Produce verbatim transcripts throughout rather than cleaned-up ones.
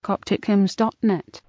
coptic hymns dot net.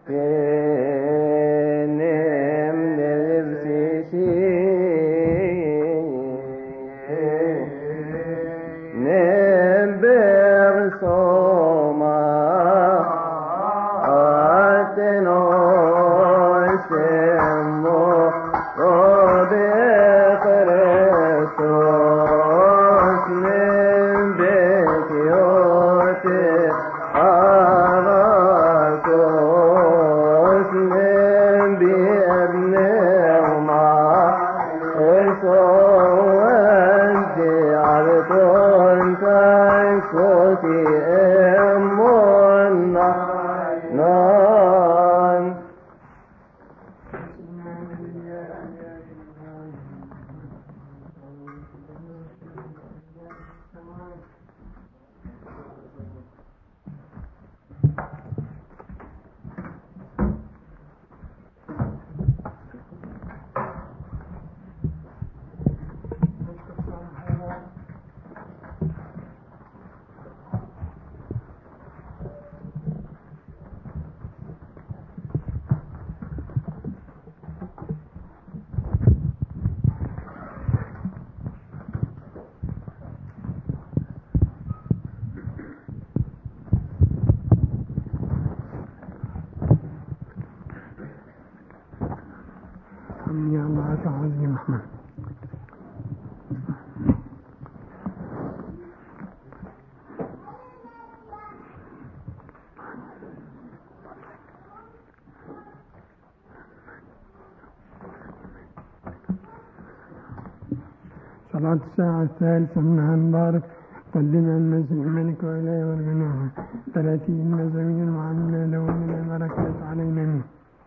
صلاة الساعة الثالثة منها المبارك قدمنا المسيح الملك وإليه ورجناه ثلاثين مزامير وعملنا له من البركات علينا.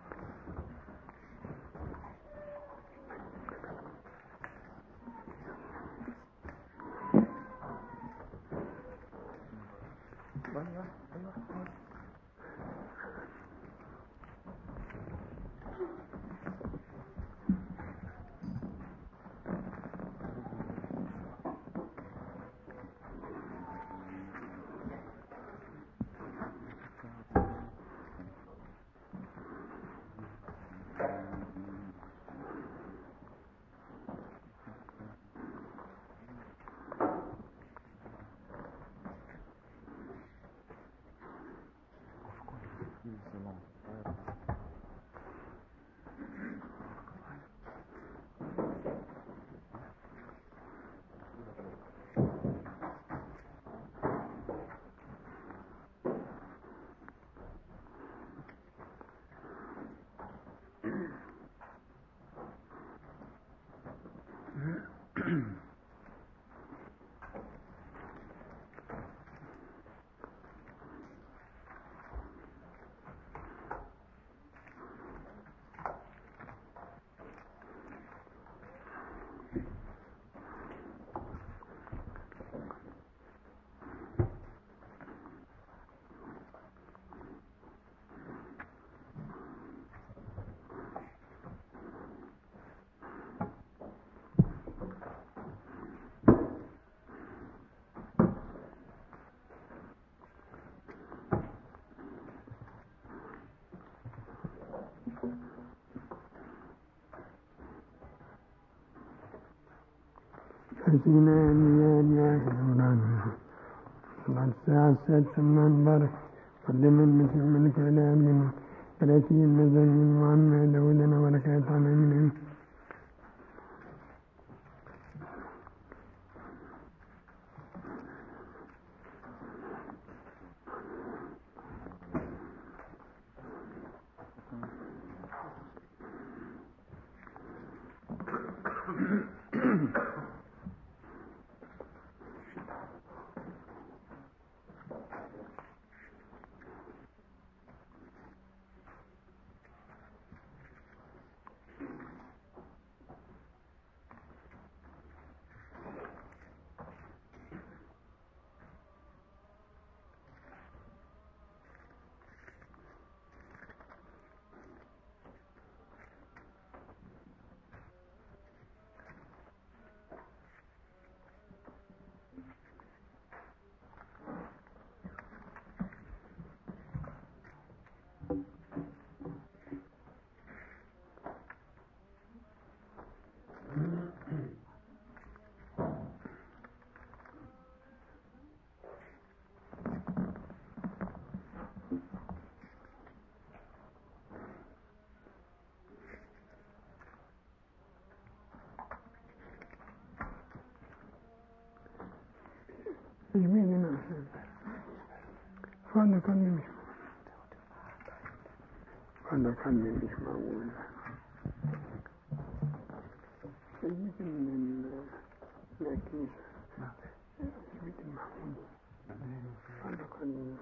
حسنا يا يا مولانا. صلاة الساعة السادسة من المبارك قدم المسيح الملك إلى من ثلاثين مزامير وعنا له لنا بركات علينا. قلبي مش هذا قلبي مش موجود. سيد من الكنيسة سيد المحمود هذا قلبي.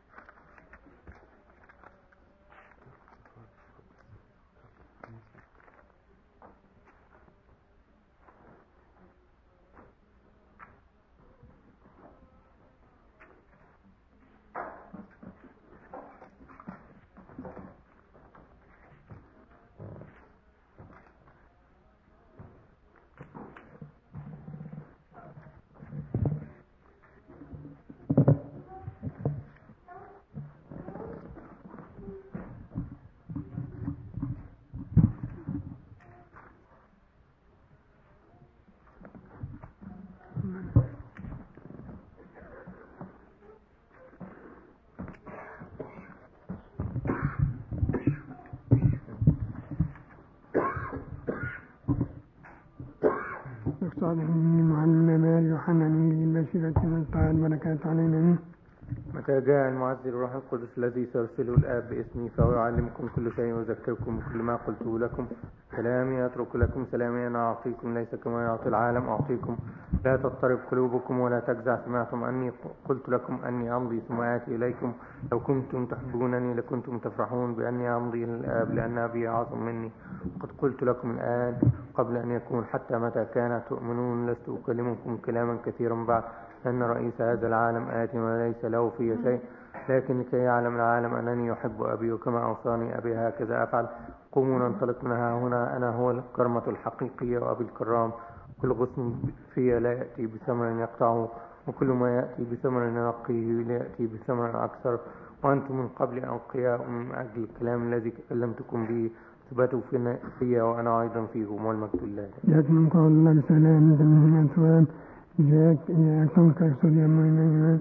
معلمنا مال يوحنا الإنجيل بشيرة الطاعات بركات علينا. متى جاء المعزي الروح القدس الذي سيرسله الآب باسمي فهو يعلمكم كل شيء ويذكركم بكل ما قلته لكم. سلامي أترك لكم، سلامي أنا أعطيكم، ليس كما يعطي العالم أعطيكم. لا تضطرب قلوبكم ولا تجزع. سمعتم أني قلت لكم أني أمضي ثم آتي إليكم. لو كنتم تحبونني لكنتم تفرحون بأني أمضي للآب لأن أبي أعظم مني. قد قلت لكم الآن قبل أن يكون، حتى متى كان تؤمنون. لست أكلمكم كلاما كثيرا بعد، لأن رئيس هذا العالم آت وليس له في شيء، لكن لكي يعلم العالم أنني يحب أبي وكما أوصاني أبي هكذا أفعل. قوموا ننطلق منها هنا. أنا هو الكرمة الحقيقية وأبي الكرام. كل غصن في لا يأتي بثمر يقطعه، وكل ما يأتي بثمر ينقيه لا يأتي بثمر أكثر. وأنتم من قبل أنقياء من أجل الكلام الذي كلمتكم به، ثبتوا في وأنا أيضا فيكم، والمجد لله. جاءت من قول الله سلام من أسوان جاءت إياكم كرسول يمين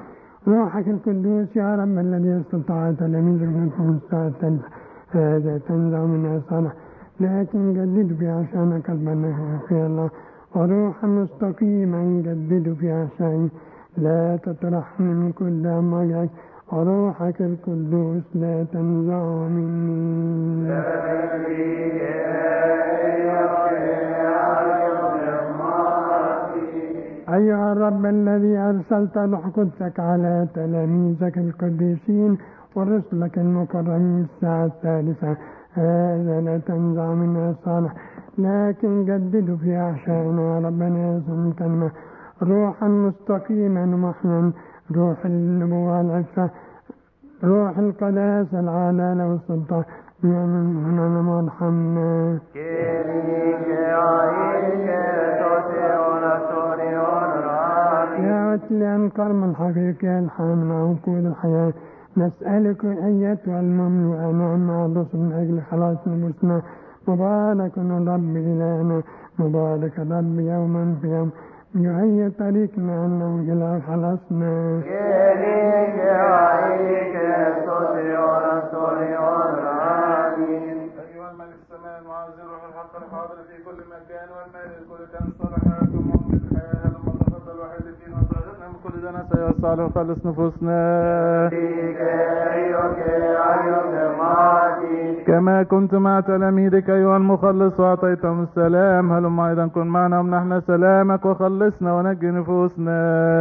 روحك القدوس يا رب الذي استطاع تلاميذك منكم الساعة هذا تنزع من صالح، لكن جدد في عشان قلبنا في الله، وروحا مستقيما جدد في عشان لا تطرح من كل أمرك، وروحك القدوس لا تنزع مني. أيها الرب الذي أرسلت روح قدسك على تلاميذك القديسين ورسلك المكرمين الساعة الثالثة، هذا لا تنزع منها صالح، لكن جددوا في أعشائنا ربنا يسوع كلمة روحا مستقيما ومحيا، روح النبوة والعفة، روح القداسة العدالة والسلطان، من مرحمنا. يا أتلي الكرم الحقيقي الحامل عقود الحياة، نسألك أيتها المملوءة نعم عروس من أجل خلاص نفوسنا. مبارك الرب إلهنا، مبارك الرب يوما في يوم، يهيئ طريقنا أنه إلى خلاصنا. أيها الملك السماء المعزي الروح الحق الحاضر في كل مكان والمال الكل كان صالح لكم مؤمن الحياة لما تفضل الواحد فينا وطهرنا من كل دنس يا صالح وخلص نفوسنا. كما كنت مع تلاميذك أيها المخلص وأعطيتهم السلام، هلم أيضا كن معنا ومنحنا سلامك وخلصنا ونجي نفوسنا.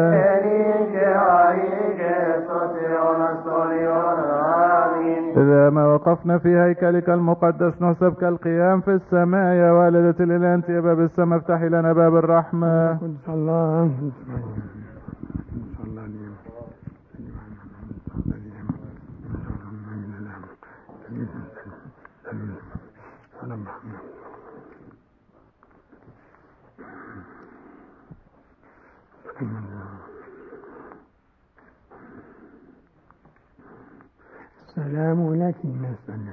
إذا ما وقفنا في هيكلك المقدس نحسب كالقيام في السماء. يا والدة الإله أنت يا باب السماء، افتحي لنا باب الرحمة. قدس الله السلام لك نسأل.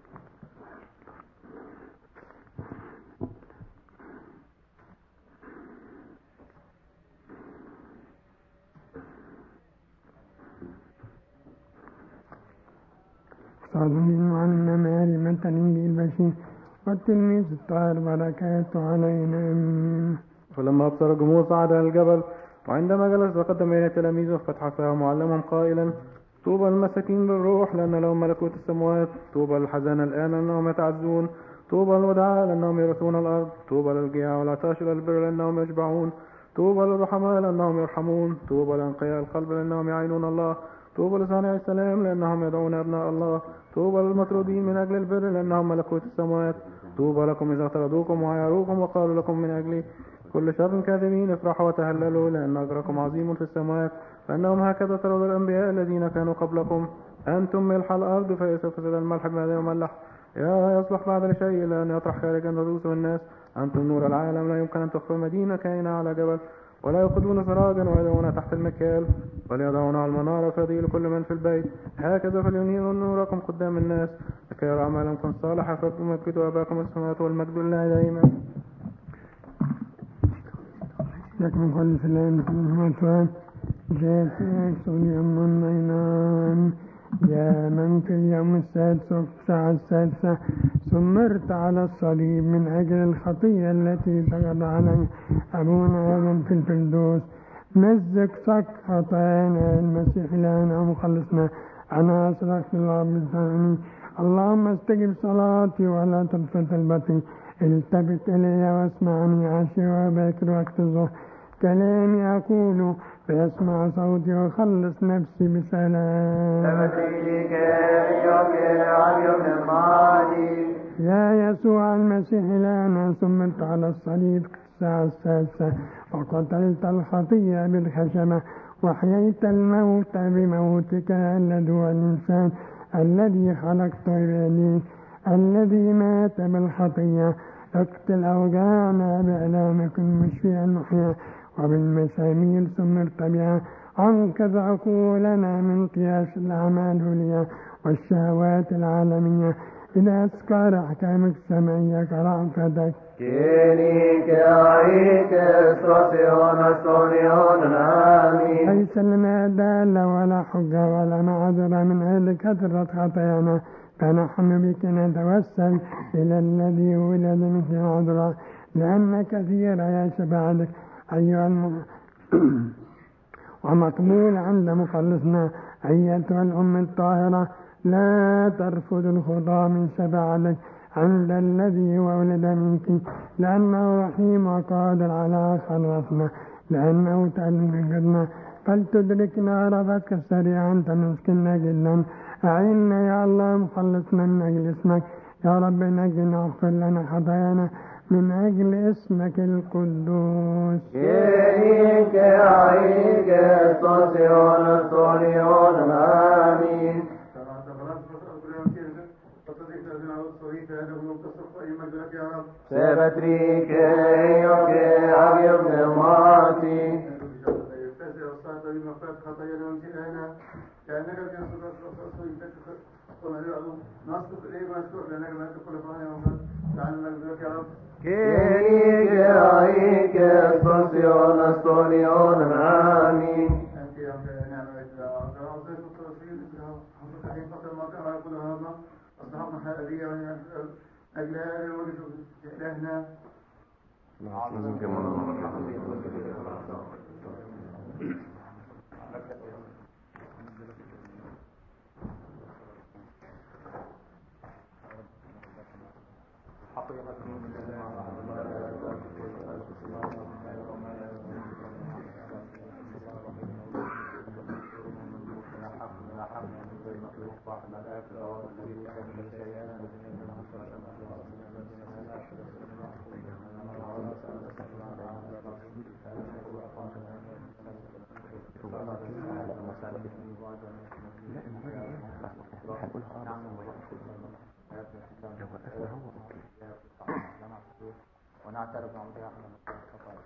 صادمين معلمنا ماري متى الإنجيل بشير والتلميذ الطاهر بركاته علينا. فلما أبصر الجمهور صعد إلى الجبل، وعندما جلس تقدم إلى تلاميذه فتح فاه معلمهم قائلا طوبى المساكين بالروح لأن لهم ملكوت السماوات. طوبى للحزان الآن لأنهم يتعزون. طوبى للودعاء لأنهم يرثون الأرض. طوبى للجياع والعطاش إلى البر لأنهم يشبعون. طوبى للرحماء لأنهم يرحمون. طوبى لأنقياء القلب لأنهم يعينون الله. طوبى لصانع السلام لأنهم يدعون أبناء الله. طوبى للمطرودين من أجل البر لأنهم ملكوت السماوات. طوبى لكم إذا طردوكم وعايروكم وقالوا لكم من أجلي كل شر كاذبين افرحوا وتهللوا لأن أجركم عظيم في السماوات فإنهم هكذا تروا الأنبياء الذين كانوا قبلكم. أنتم ملح الأرض فإذا فسد الملح بماذا يملح؟ يا يصلح بعد لشيء إلا أن يطرح خارجا تدوس الناس. أنتم نور العالم لا يمكن أن تخفى مدينة كائنة على جبل ولا يأخذون سراجا ويضعون تحت المكيال وليضعون على المنارة فيضيء لكل من في البيت. هكذا فلينيروا نوركم قدام الناس لكي يرى أعمالكم صالحة فتمجدوا أباكم السماوات والمجد لله دائما. لكم كل سلام من المتوان جاءت يكسوني أمن عينان يا من في اليوم السادس وفي الساعة السادسة سمرت على الصليب من أجل الخطية التي سقط علي أبونا آدم في الفردوس. مزق صك خطايانا المسيح لنا ومخلصنا. أنا أصرخت الله بالثاني اللهم استجب صلاتي ولا ترفض طلبتي. التفت إلي واسمعني عشي وباكر وقت الظهر. كلامي أقول فيسمع صوتي وخلص نفسي بسلام. يا يسوع المسيح لنا سمرت على الصليب الساعة السادسة وقتلت الخطية بالخشبة وحييت الموت بموتك الذي هو الإنسان الذي خلقته بيديك الذي مات بالخطية. اقتل أوجاعنا بألامك المشفية المحيا وبالمسامير سمرت بها. أنقذ عقولنا من قياس الأعمال العليا والشهوات العالمية إلى أسكار أحكامك السمعية كرأفتك. ليس لنا دالة ولا حجة ولا معذرة من أجل كثرة خطايانا فنحن بك نتوسل إلى الذي ولد مثل عذراء لأن كثير يا شفاعتك أيها الم... ومقبول عند مخلصنا أيتها الأم الطاهرة. لا ترفض الخطى من شفاعتك عند الذي ولد منك لأنه رحيم وقادر على خلاصنا لأنه تألمنا فلتدركنا رفتك سريعا تمسكنا جدا. أعنا يا الله مخلصنا من أجل اسمك يا رب نجنا واغفر لنا خطايانا من أجل اسمك القدوس. كيريك عيك الصوصيون الصوليون آمين. سبتريك يوك عبيب نماتي كأنك كيريك عيك الصوصيون الصوليون آمين. أصدقنا حاليا أجل هذا الوجه إلهنا ونعترف بعمرها من الخطايا.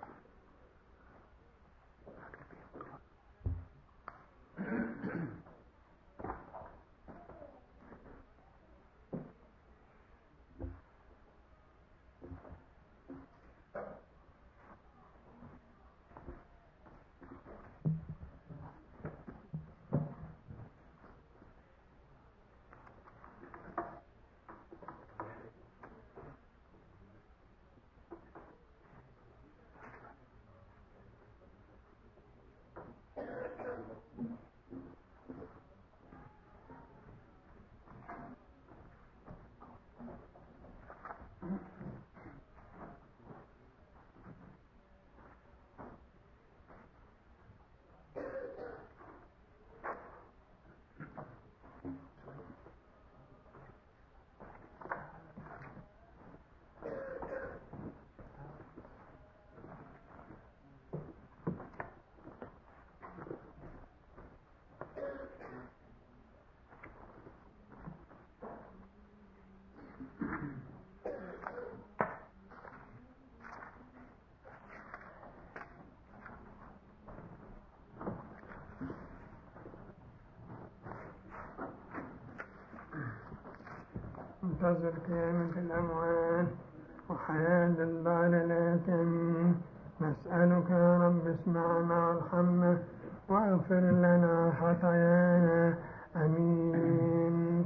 منتظر قيامة الأموات وحياة الدار الآتين. نسألك يا رب اسمعنا وارحمنا واغفر لنا خطايانا. آمين.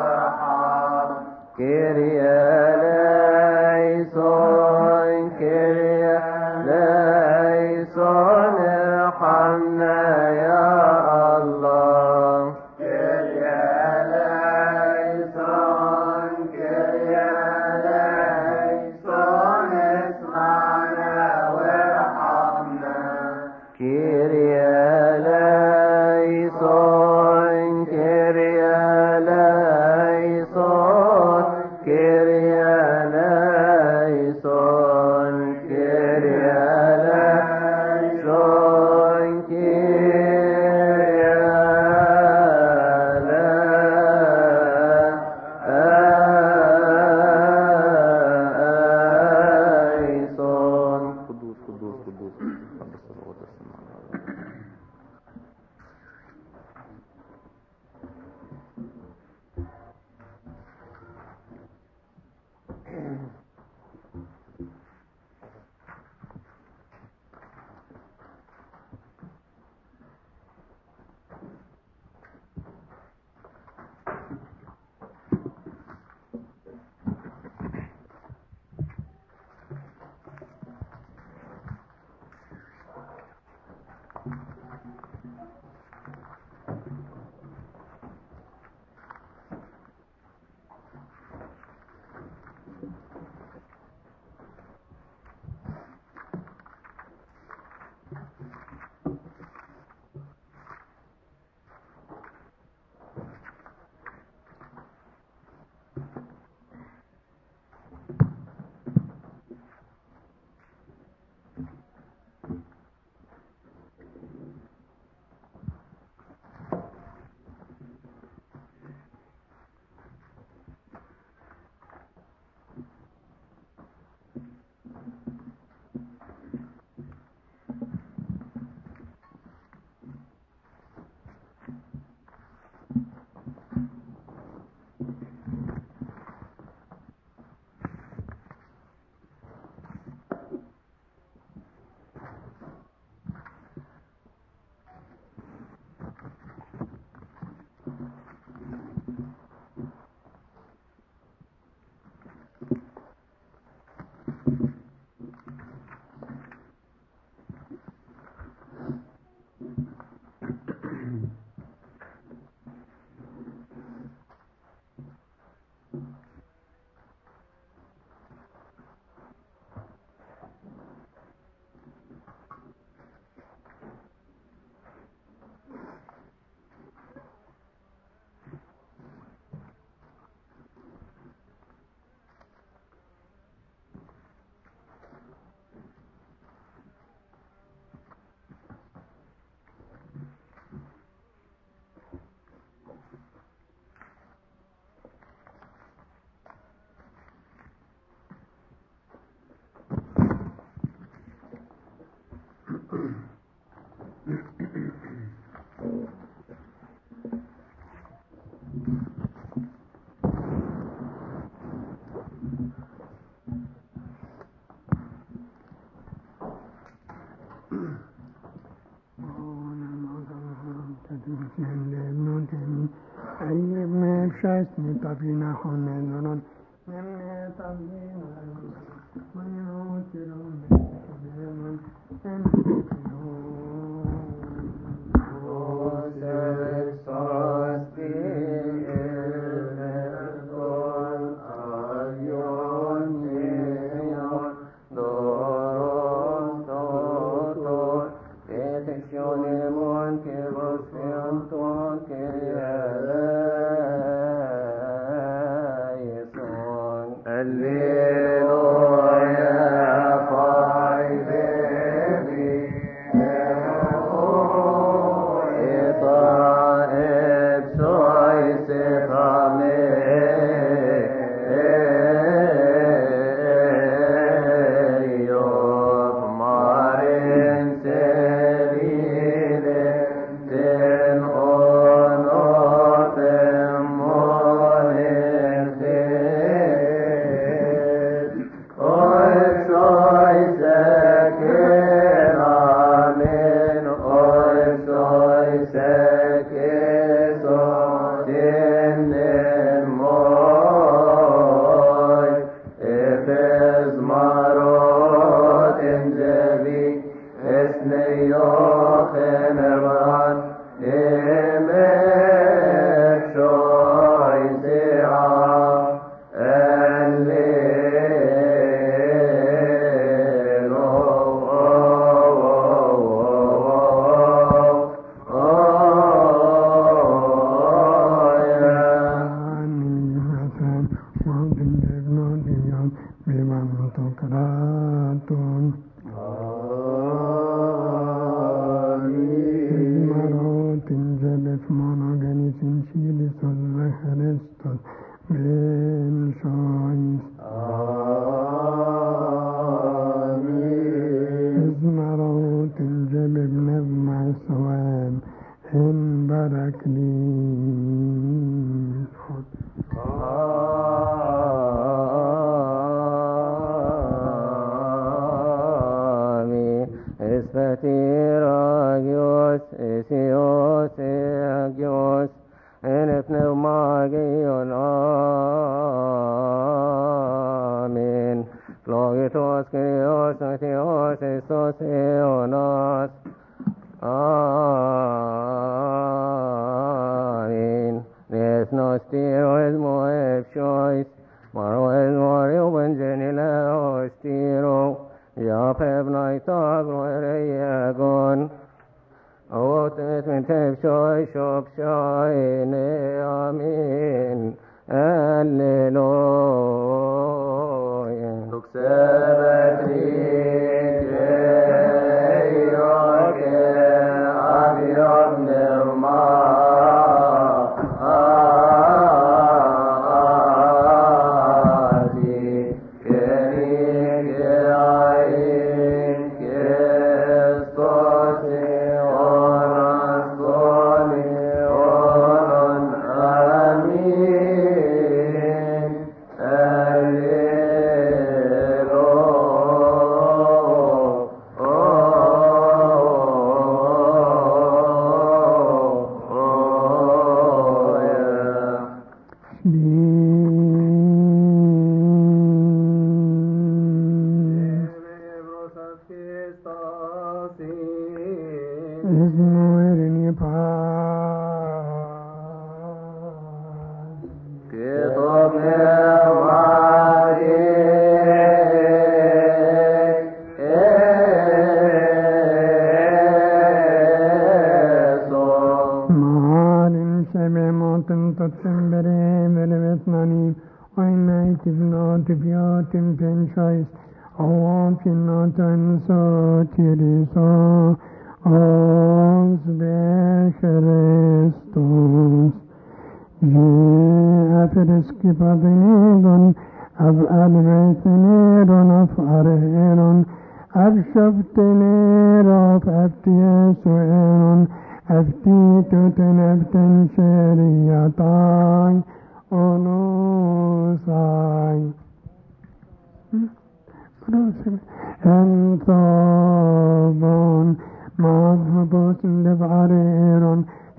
Kyrie eleison, Kyrie ابن أي ابن بشاسني طفينا خلنا نرون نمنا طفينا ويوترون بهم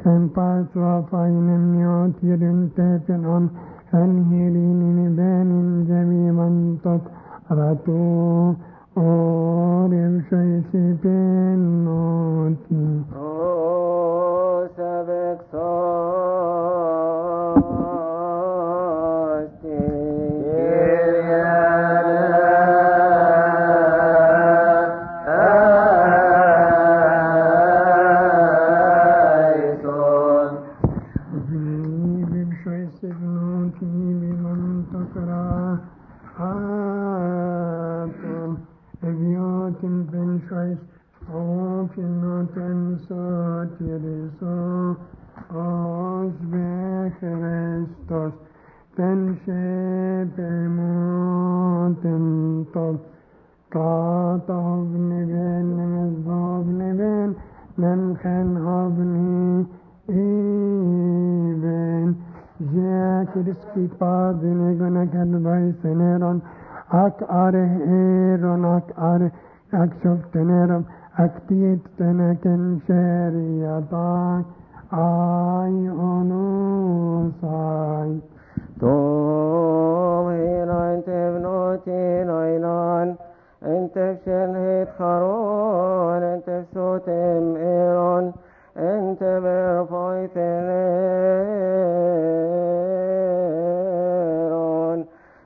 en pas vafainen miotirin tepen on en hilinin benin jemiman tot ratu orim shoisi penoti O sabek ak are eron ak are ak softenerom ak tiet teneken sheriata ay onusai to hinan tevnotin aynan entef shenhit charon entef sotem eron entef erfoiten eron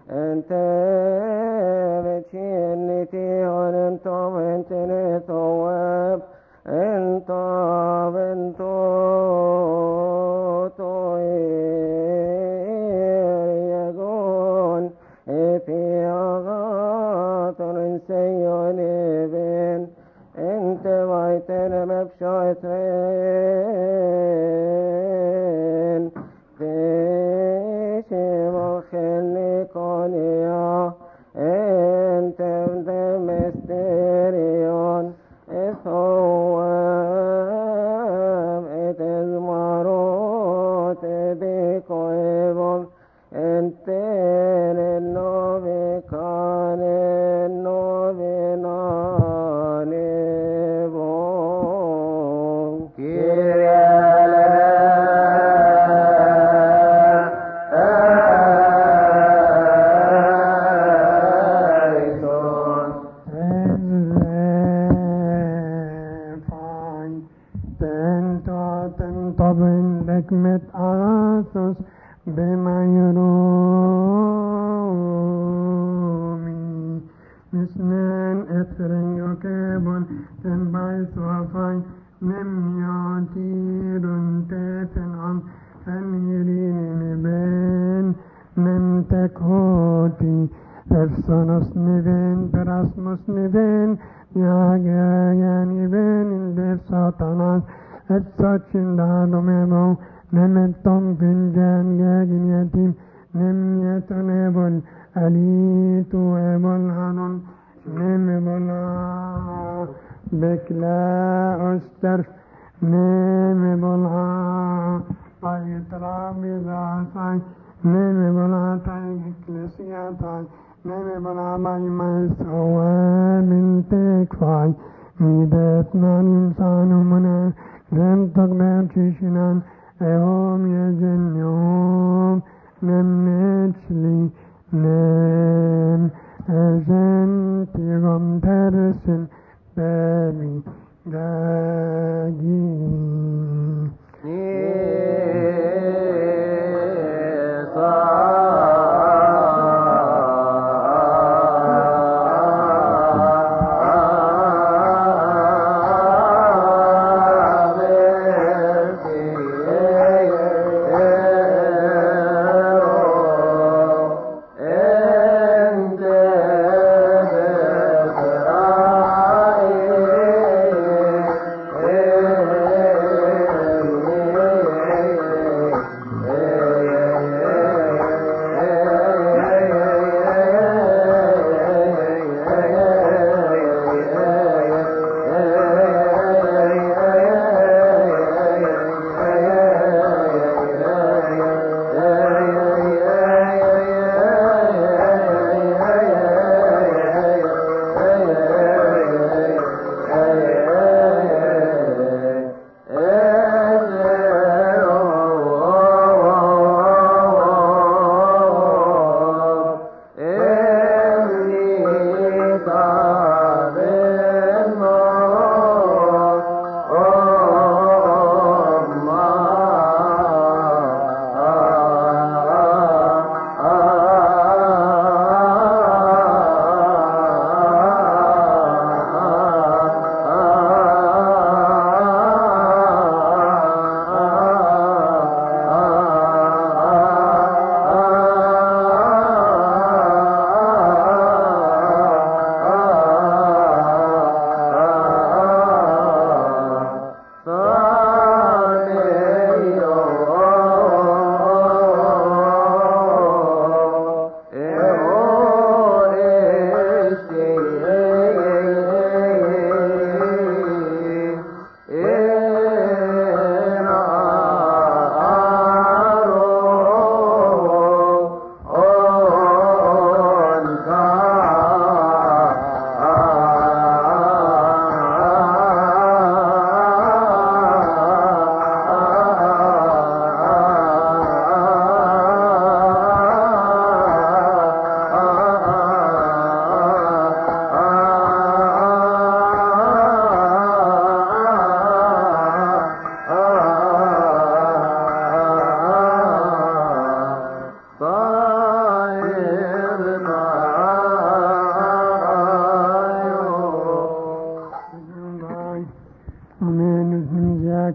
entef etchiniti onem tom entene toweb entab ento toyegon epiagaton seyoneben ente vaitene mepshaitren Veshimochenikonia entem demesterion ethoem et esmarot edicoevon entene novicane novinanevon Kyrie met asos bemayrumi misnen etren yokebon ten bais wafai nem yatirun teten an en hirini ben nem tekhoti efsonos niven perasmus niven yagayan niven indef satanas et sachin dadomemo nemetom finjan gagin yatim nem yeton ebol alitu ebol hanon nem ebola bekla oster nem ebola ayitra bizasai nem ebola tay eklesia tay nem ebola bay maisawa bintek fai midet nan insanu mana nem takmer chishinan Eom yejenyom nem netchli nem ejen tigom tersin bebi gagi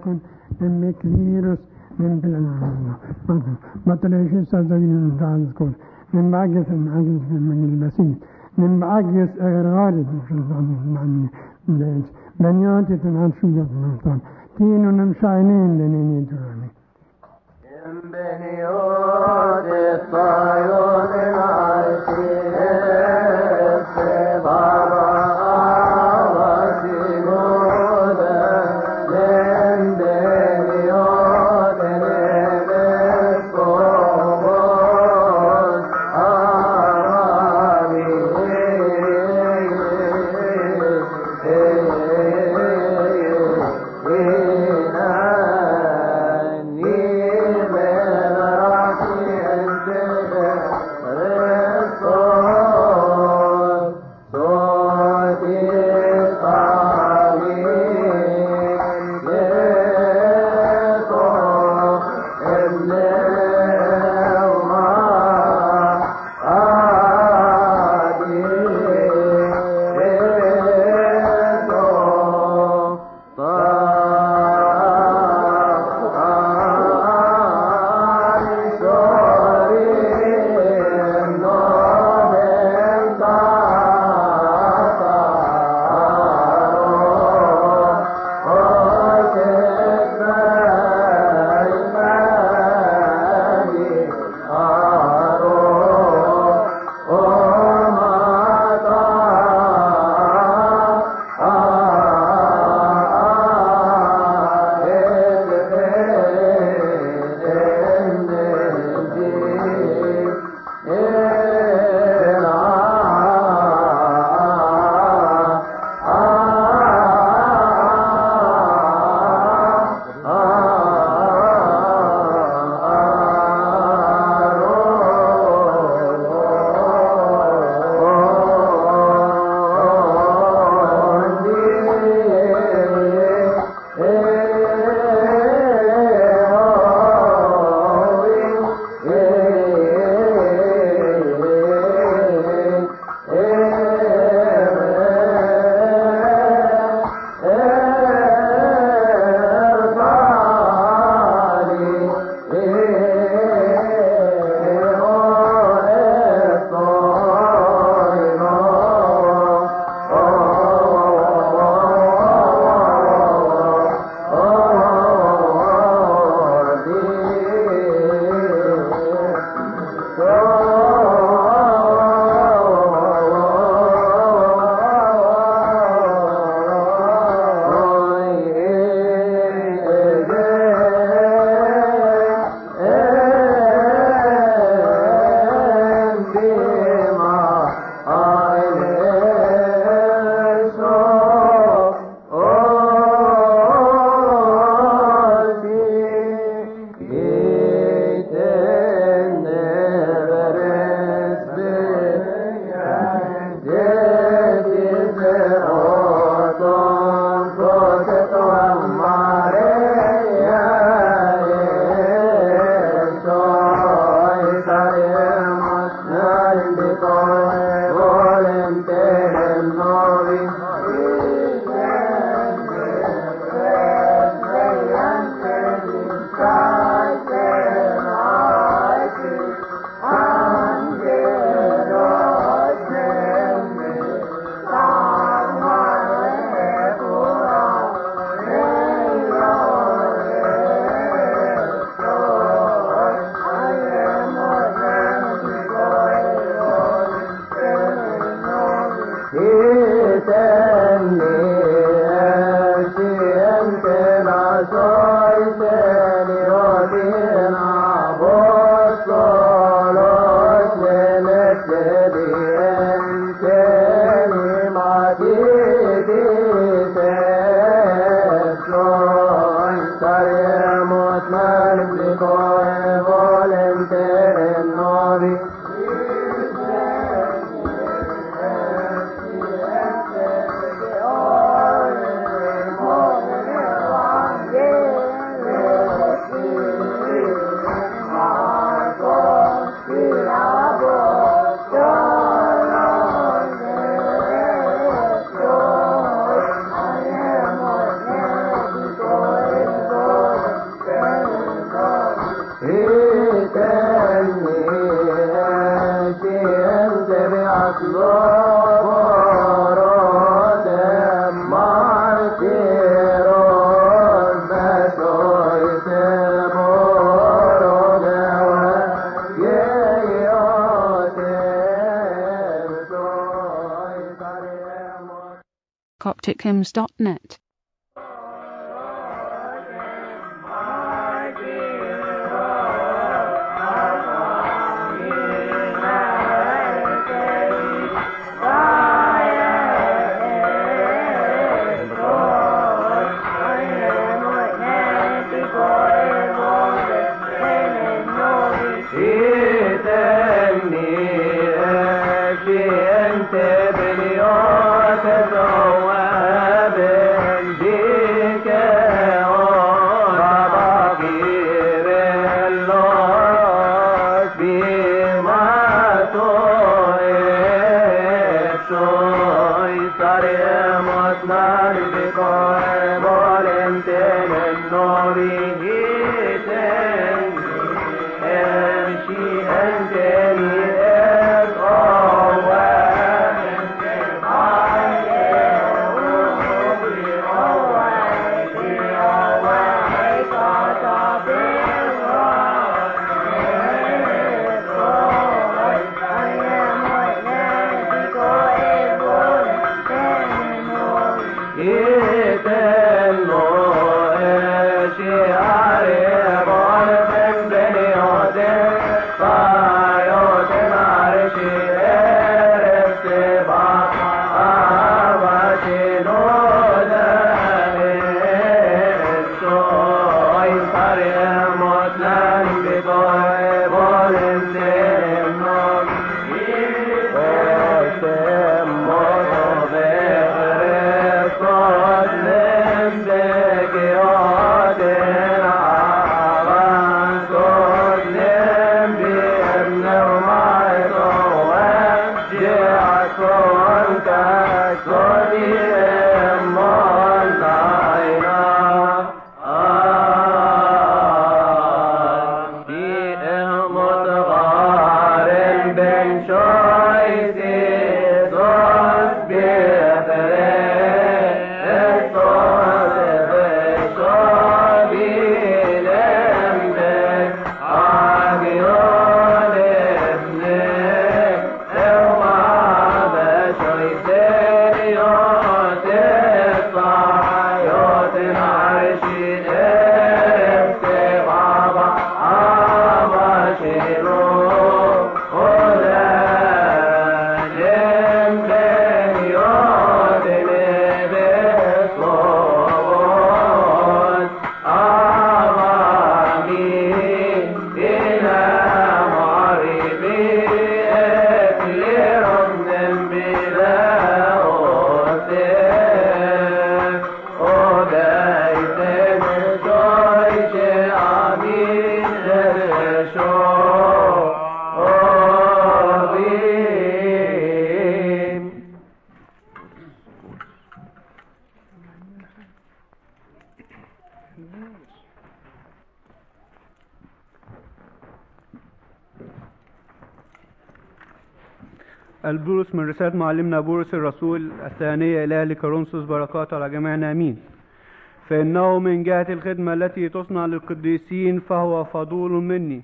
Diakon, en Mikliros, en Belanano, Matalesis Azagin Dalskot, en Bagas and Agis Magilbasi, en Bagas Aerodid, Maniotit and Anshuja Nathan, Tinun and Shinin, then in Idrani. بنيوت الطيور العرشية بابا وسيمودا من بنيوت المسكوبوس عربي Oh coptic hymns dot net. البولس من رسالة معلمنا بولس الرسول الثانية إلى أهل كورنثوس، بركاته على جميعنا آمين. فإنه من جهة الخدمة التي تصنع للقديسين فهو فضول مني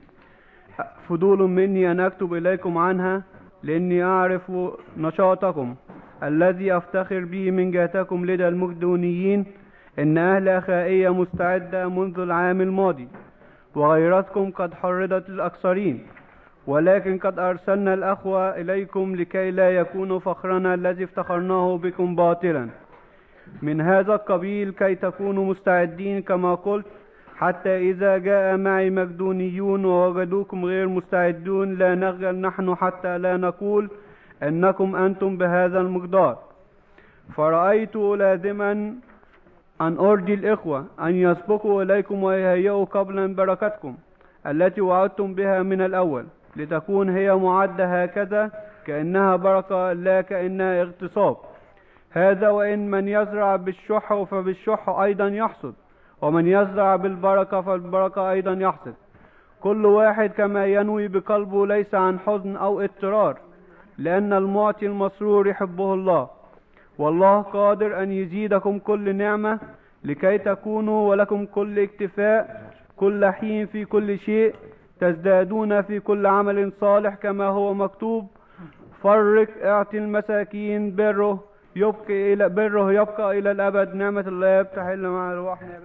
فضول مني أن أكتب إليكم عنها، لأني أعرف نشاطكم الذي أفتخر به من جهتكم لدى المقدونيين، إن أهل أخائية مستعدة منذ العام الماضي، وغيرتكم قد حرضت الأكثرين، ولكن قد أرسلنا الأخوة إليكم لكي لا يكون فخرنا الذي افتخرناه بكم باطلا. من هذا القبيل كي تكونوا مستعدين كما قلت، حتى إذا جاء معي مقدونيون ووجدوكم غير مستعدون لا نخجل نحن حتى لا نقول أنكم أنتم بهذا المقدار. فرأيت لازما أن أرجي الإخوة أن يسبقوا إليكم ويهيئوا قبلا بركتكم التي وعدتم بها من الأول، لتكون هي معدة هكذا كأنها بركة لا كأنها اغتصاب. هذا وإن من يزرع بالشح فبالشح أيضا يحصد، ومن يزرع بالبركة فالبركة أيضا يحصد. كل واحد كما ينوي بقلبه، ليس عن حزن أو اضطرار، لأن المعطي المسرور يحبه الله. والله قادر أن يزيدكم كل نعمة لكي تكونوا ولكم كل اكتفاء كل حين في كل شيء، تزدادون في كل عمل صالح، كما هو مكتوب: فرق اعطي المساكين بره، يبقي إلى بره يبقى إلى الأبد. نعمة الله تحل مع روحنا.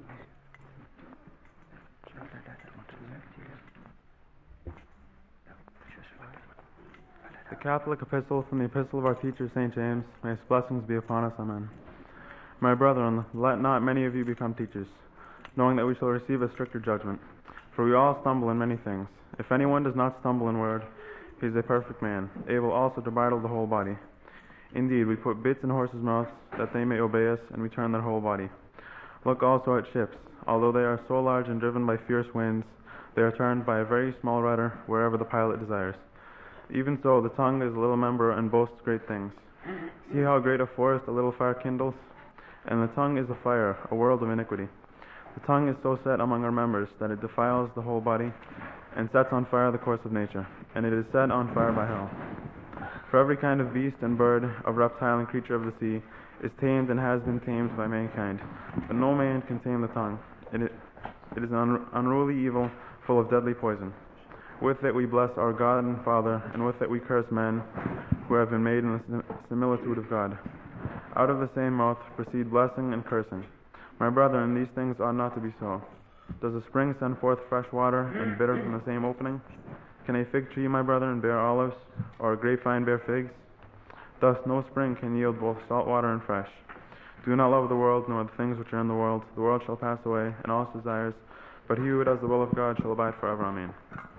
The Catholic Epistle from the Epistle of our teacher Saint James. May his blessings be upon us. Amen. My brethren, let not many of you become teachers, knowing that we shall receive a stricter judgment. For we all stumble in many things. If anyone does not stumble in word, he is a perfect man, able also to bridle the whole body. Indeed, we put bits in horses' mouths, that they may obey us, and we turn their whole body. Look also at ships. Although they are so large and driven by fierce winds, they are turned by a very small rudder wherever the pilot desires. Even so, the tongue is a little member and boasts great things. See how great a forest a little fire kindles? And the tongue is a fire, a world of iniquity. The tongue is so set among our members that it defiles the whole body, and sets on fire the course of nature, and it is set on fire by hell. For every kind of beast and bird, of reptile and creature of the sea, is tamed and has been tamed by mankind. But no man can tame the tongue. It is, it is an unruly evil, full of deadly poison. With it we bless our God and Father, and with it we curse men who have been made in the similitude of God. Out of the same mouth proceed blessing and cursing. My brethren, these things ought not to be so. Does a spring send forth fresh water and bitter from the same opening? Can a fig tree, my brethren, bear olives, or a grapevine bear figs? Thus no spring can yield both salt water and fresh. Do not love the world, nor the things which are in the world. The world shall pass away, and all its desires, but he who does the will of God shall abide forever. Amen.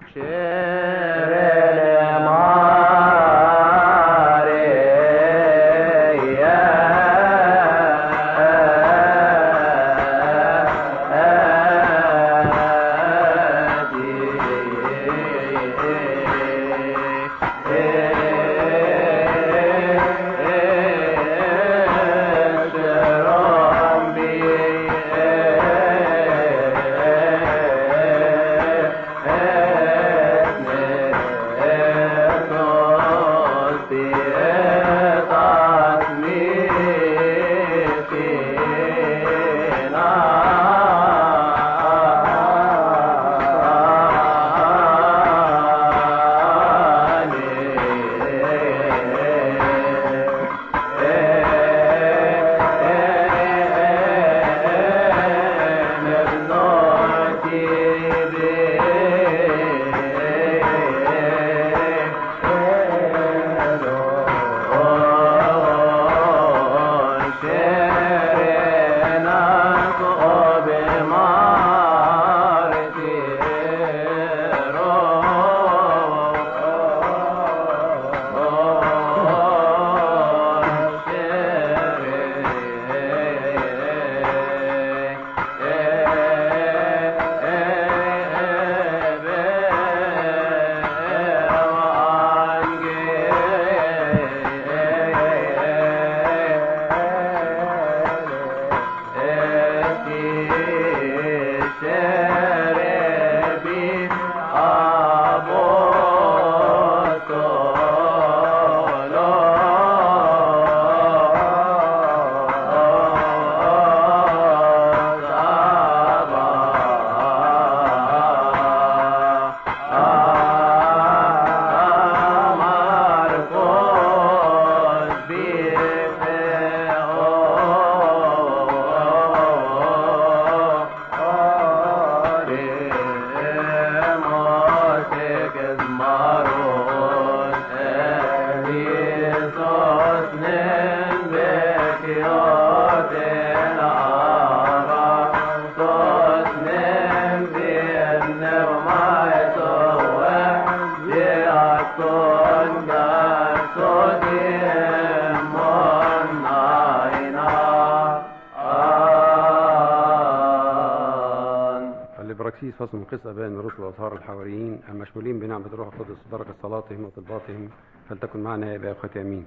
البراكسيس فصل من قصة بين الرسل وأطهار الحواريين المشمولين بنعمة الروح القدس بركة صلاتهم وطلباتهم فلتكن معنا يا أخوتي أمين.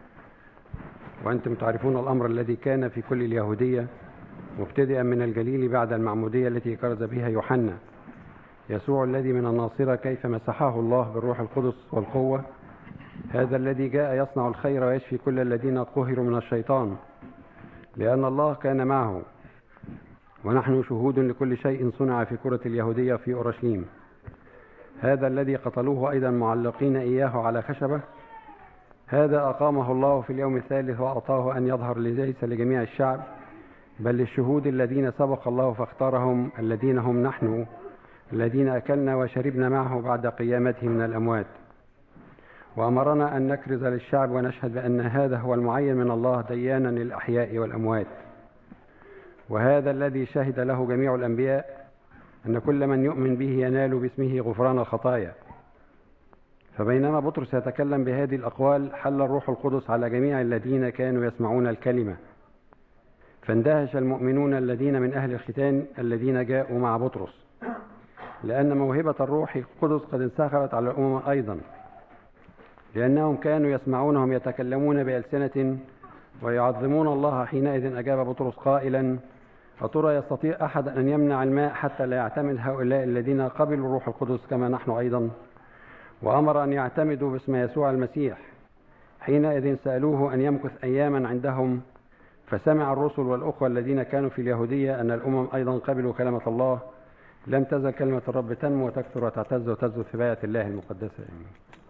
وأنتم تعرفون الأمر الذي كان في كل اليهودية مبتدئا من الجليل بعد المعمودية التي كرز بها يوحنا، يسوع الذي من الناصرة كيف مسحه الله بالروح القدس والقوة، هذا الذي جاء يصنع الخير ويشفي كل الذين قهروا من الشيطان، لأن الله كان معه. ونحن شهود لكل شيء صنع في كرة اليهودية في أورشليم. هذا الذي قتلوه أيضا معلقين إياه على خشبة هذا أقامه الله في اليوم الثالث وأعطاه أن يظهر ليس لجميع الشعب بل للشهود الذين سبق الله فاختارهم، الذين هم نحن الذين أكلنا وشربنا معه بعد قيامته من الأموات. وأمرنا أن نكرز للشعب ونشهد بأن هذا هو المعين من الله ديانا للأحياء والأموات. وهذا الذي شهد له جميع الأنبياء أن كل من يؤمن به ينال باسمه غفران الخطايا. فبينما بطرس يتكلم بهذه الأقوال حل الروح القدس على جميع الذين كانوا يسمعون الكلمة، فاندهش المؤمنون الذين من أهل الختان الذين جاءوا مع بطرس، لأن موهبة الروح القدس قد انسخبت على الأمم أيضا، لأنهم كانوا يسمعونهم يتكلمون بألسنة ويعظمون الله. حينئذ أجاب بطرس قائلا: أترى يستطيع أحد أن يمنع الماء حتى لا يعتمد هؤلاء الذين قبلوا الروح القدس كما نحن أيضا؟ وأمر أن يعتمدوا باسم يسوع المسيح. حينئذ سألوه أن يمكث أياما عندهم، فسمع الرسل والأخوة الذين كانوا في اليهودية أن الأمم أيضا قبلوا كلمة الله. لم تزل كلمة الرب تنمو وتكثر وتعتز وتزدد في بيعة الله المقدسة. آمين.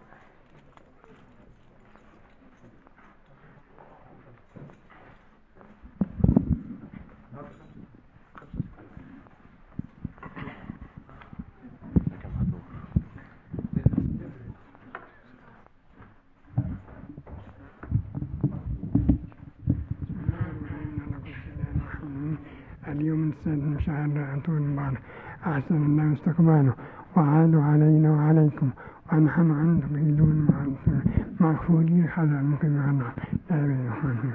اليوم السادس من شهر عطول بعد أحسن الله استقباله وعادوا علينا وعليكم ونحن عندهم بدون مغفورين حذر ممكن معنا آمين.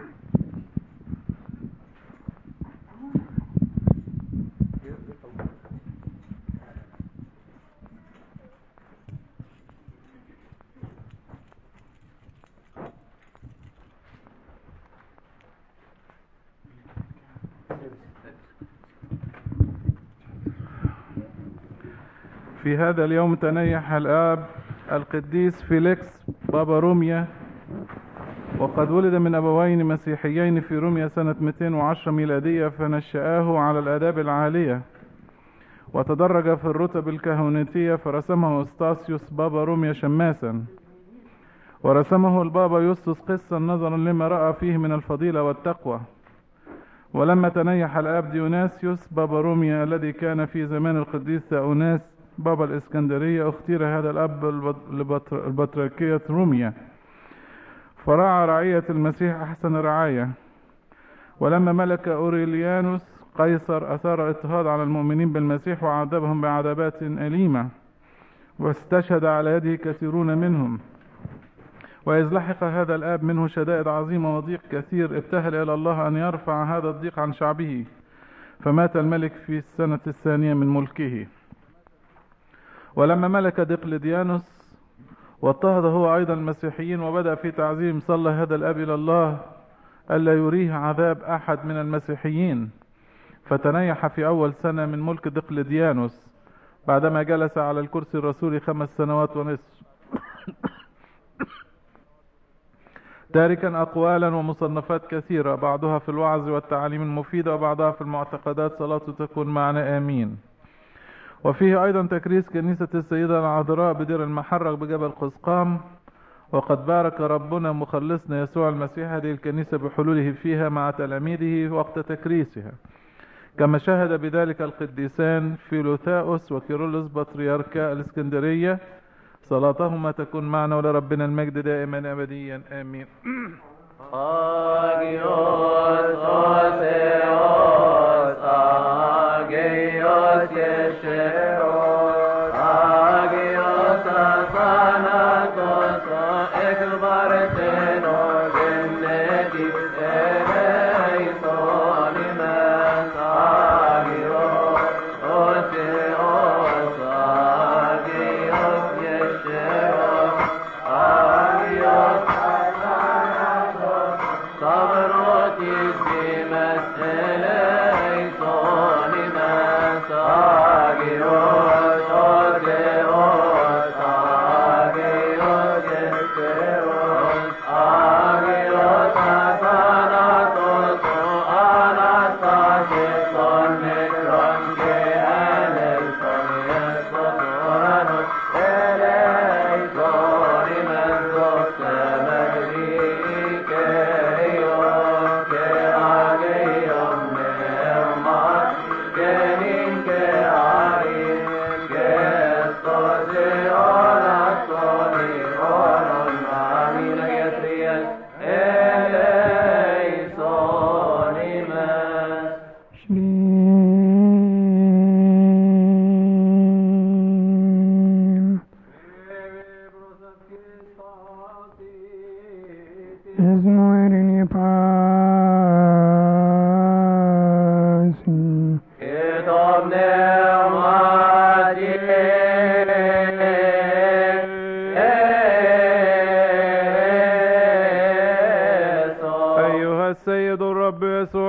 في هذا اليوم تنيح الآب القديس فيليكس بابا روميا، وقد ولد من أبوين مسيحيين في روميا سنة مئتين وعشرة ميلادية، فنشأه على الآداب العالية وتدرج في الرتب الكهنوتية، فرسمه أستاسيوس بابا روميا شماسا، ورسمه البابا يوستوس قسا نظرا لما رأى فيه من الفضيلة والتقوى. ولما تنيح الآب ديوناسيوس بابا روميا الذي كان في زمان القديس ثاوناس بابا الإسكندرية، اختير هذا الأب البطريركية روميا، فرعى رعية المسيح أحسن رعاية. ولما ملك أوريليانوس قيصر أثار اضطهاد على المؤمنين بالمسيح وعذبهم بعذابات أليمة، واستشهد على يده كثيرون منهم. وإذ لحق هذا الآب منه شدائد عظيمة وضيق كثير، ابتهل إلى الله أن يرفع هذا الضيق عن شعبه، فمات الملك في السنة الثانية من ملكه. ولما ملك دقلديانوس واضطهد هو أيضا المسيحيين وبدأ في تعظيم، صلى هذا الأب إلى الله ألا يريه عذاب أحد من المسيحيين، فتنيح في أول سنة من ملك دقلديانوس بعدما جلس على الكرسي الرسولي خمس سنوات ونصف، تاركا أقوالا ومصنفات كثيرة، بعضها في الوعظ والتعاليم المفيدة وبعضها في المعتقدات. صلاته تكون معنا آمين. وفيه أيضا تكريس كنيسة السيدة العذراء بدير المحرق بجبل قسقام، وقد بارك ربنا مخلصنا يسوع المسيح هذه الكنيسة بحلوله فيها مع تلاميذه وقت تكريسها، كما شهد بذلك القديسان فيلوثاؤس وكيرلس بطريركا الإسكندرية. صلاتهما تكون معنا ولربنا المجد دائما أبديا آمين. Amen.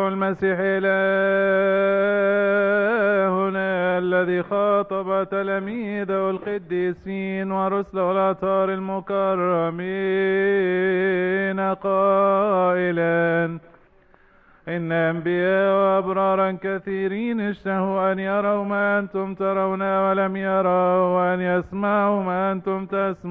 يسوع المسيح إلهنا الذي خاطب تلاميذه القديسين ورسله الأطهار المكرمين قائلا: إن أنبياء وأبرارا كثيرين اشتهوا أن يروا ما أنتم ترون ولم يروا، وأن يسمعوا ما أنتم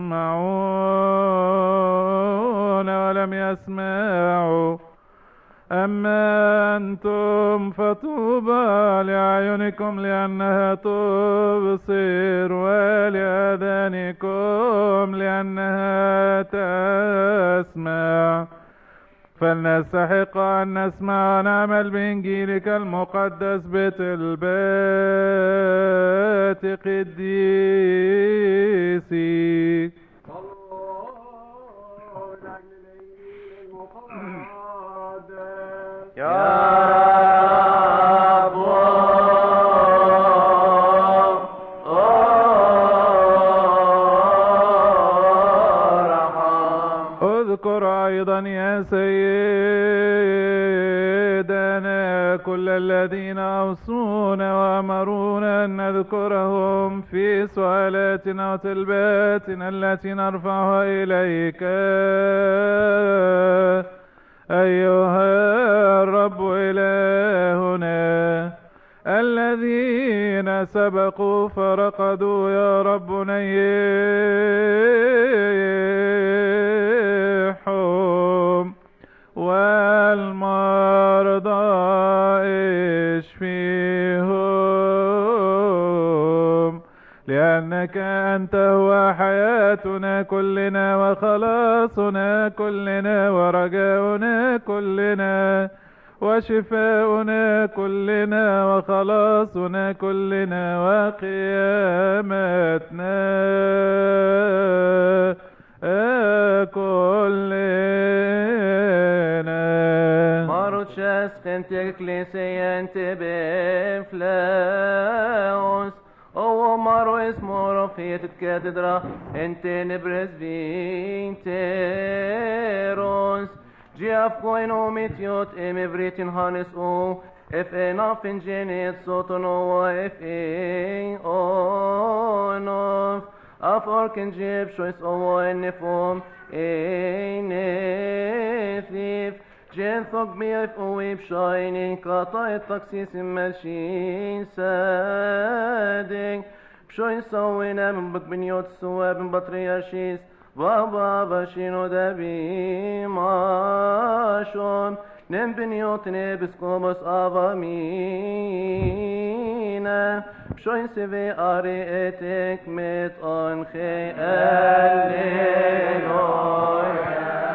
تسمعون ولم يسمعوا. أما أنتم فطوبى لأعينكم لأنها تبصر، ولآذانكم لأنها تسمع. فلنستحق أن نسمع ونعمل بإنجيلك المقدس بطلبات قديسك. يا رب ارحم. اذكر أيضا يا سيدنا كل الذين أوصونا وأمرونا أن نذكرهم في سؤالاتنا وطلباتنا التي نرفعها إليك أيها الرب إلهنا. الذين سبقوا فرقدوا يا رب نيحهم، والمرضى اشفيهم، لأنك أنت هو حياتنا كلنا وخلاصنا كلنا ورجاؤنا كلنا وشفاؤنا كلنا وخلاصنا كلنا وقيامتنا كلنا. Marut skent ecclesian tebe flaus, o maro es moro fetet katedra ente nebres vinteros. Giaf koin omitiot em evritin hanes o, if en afin genet sotono wa if en onof. Af orken jeb shois o en nefom en nefif. Jen thog mi if o ib shining kata et taksis immelshin sading. Shoin sawina min bakbiniot suwa bin batriarchis. Baba bashino dabi mashon. Nem biniot nebiskobos avamina. Shoin seve ari etek met anche. Alleluia.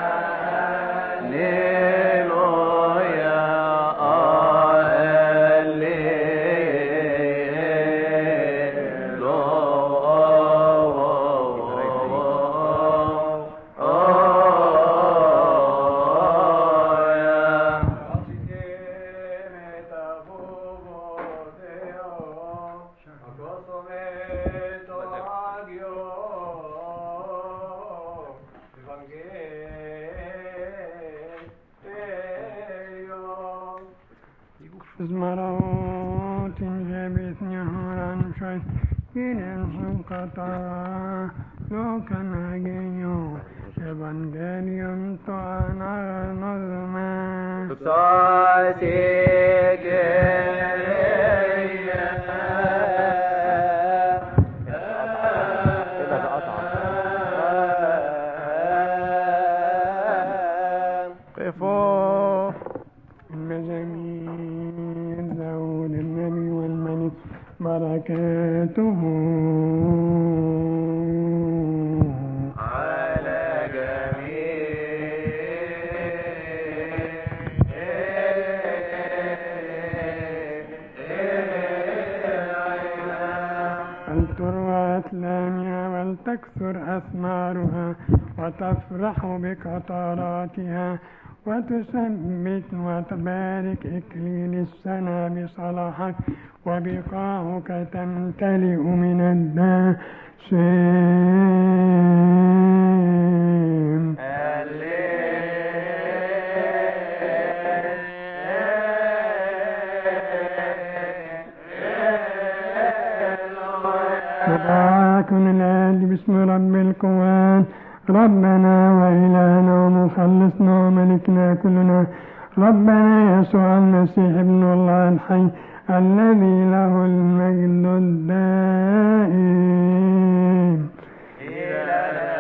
Zmarot injebit nyahoran shoy kinem sukata lokan ageyo evangelium to anarnozma بركاته على جميع أن تروى أسلامها ولتكثر أثمارها وتفرح بقطراتها وتثبت وتبارك إكليل السنة بصلاحك وبقاعك تمتلئ من الداشين. ندعاكم الآن باسم رب القوات ربنا وإلهنا ومخلصنا وملكنا كلنا ربنا يسوع المسيح ابن الله الحي الذي له المجد الدائم إلى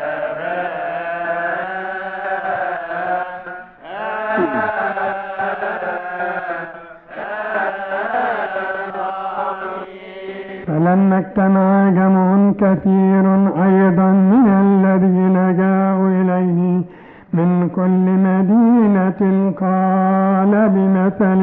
فلما اجتمع جمع كثير أيضا من الذين جاءوا إليه من كل مدينة قال بمثل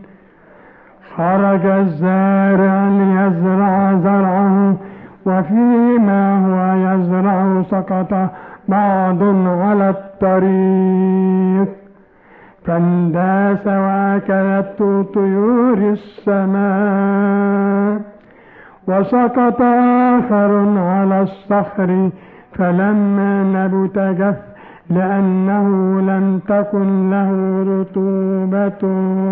خرج الزارع ليزرع زرعه وفيما هو يزرع سقط بعض على الطريق فانداس وأكلته طيور السماء وسقط آخر على الصخر فلما نبت جف لأنه لم تكن له رطوبة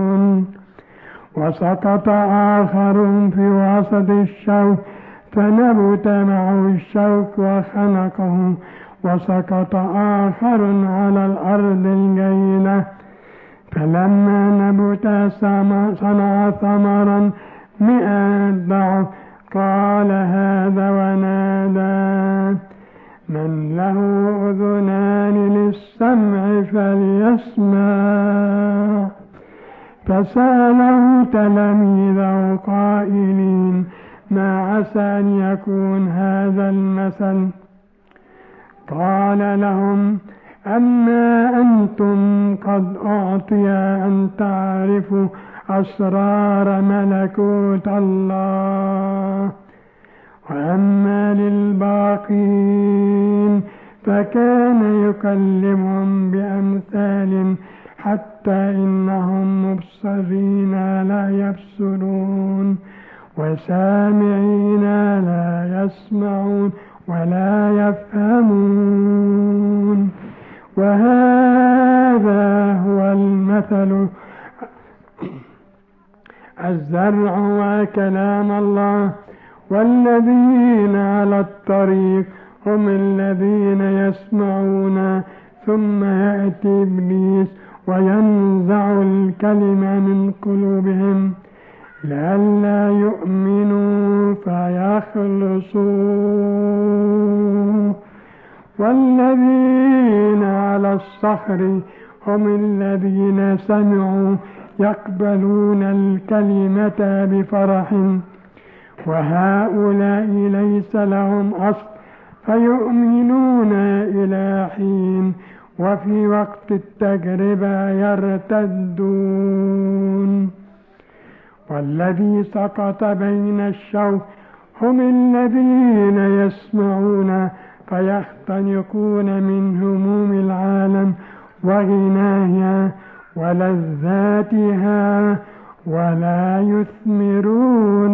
وسقط آخر في وسط الشوك فنبت معه الشوك وخنقه وسقط آخر على الأرض الجيدة فلما نبت صنع ثمرا مئة ضعف قال هذا ونادى من له أذنان للسمع فليسمع فسأله تلاميذه قائلين ما عسى أن يكون هذا المثل قال لهم أما أنتم قد أعطي أن تعرفوا أسرار ملكوت الله وأما للباقين فكان يكلمهم بأمثال حتى إنهم مبصرين لا يبصرون وسامعين لا يسمعون ولا يفهمون وهذا هو المثل الزرع وكلام الله والذين على الطريق هم الذين يسمعون ثم يأتي إبليس وينزع الكلمة من قلوبهم لئلا يؤمنوا فيخلصوا والذين على الصخر هم الذين سمعوا يقبلون الكلمة بفرح وهؤلاء ليس لهم أصل فيؤمنون إلى حين وفي وقت التجربة يرتدون والذي سقط بين الشوك هم الذين يسمعون فيختنقون من هموم العالم وغناها ولذاتها ولا يثمرون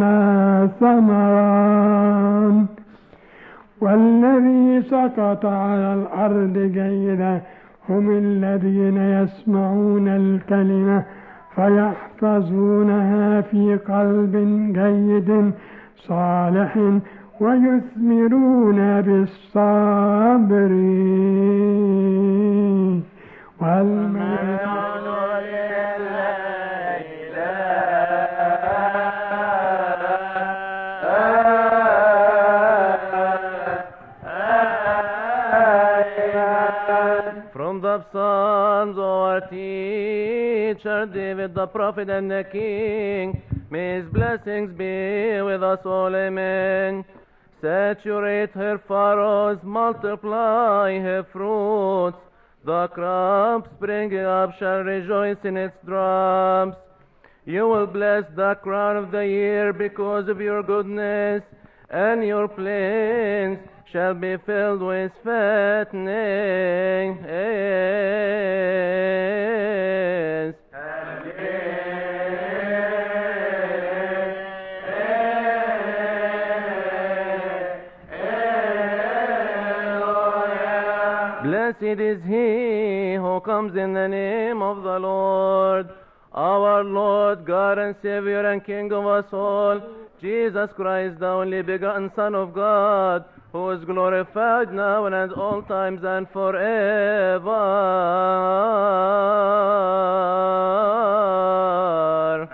ثمرا والذي سقط على الأرض جيدا هم الذين يسمعون الكلمة فيحفظونها في قلب جيد صالح ويثمرون بالصبر والمجد From the sons of our teacher David the prophet and the king, may his blessings be with us all, amen. Saturate her furrows, multiply her fruits, the crop springing up shall rejoice in its drops. You will bless the crown of the year because of your goodness, and your plains shall be filled with fattening. Blessed is he who comes in the name of the Lord. our Lord, God and Savior and King of us all, Jesus Christ, the only begotten Son of God, who is glorified now and at all times and forever.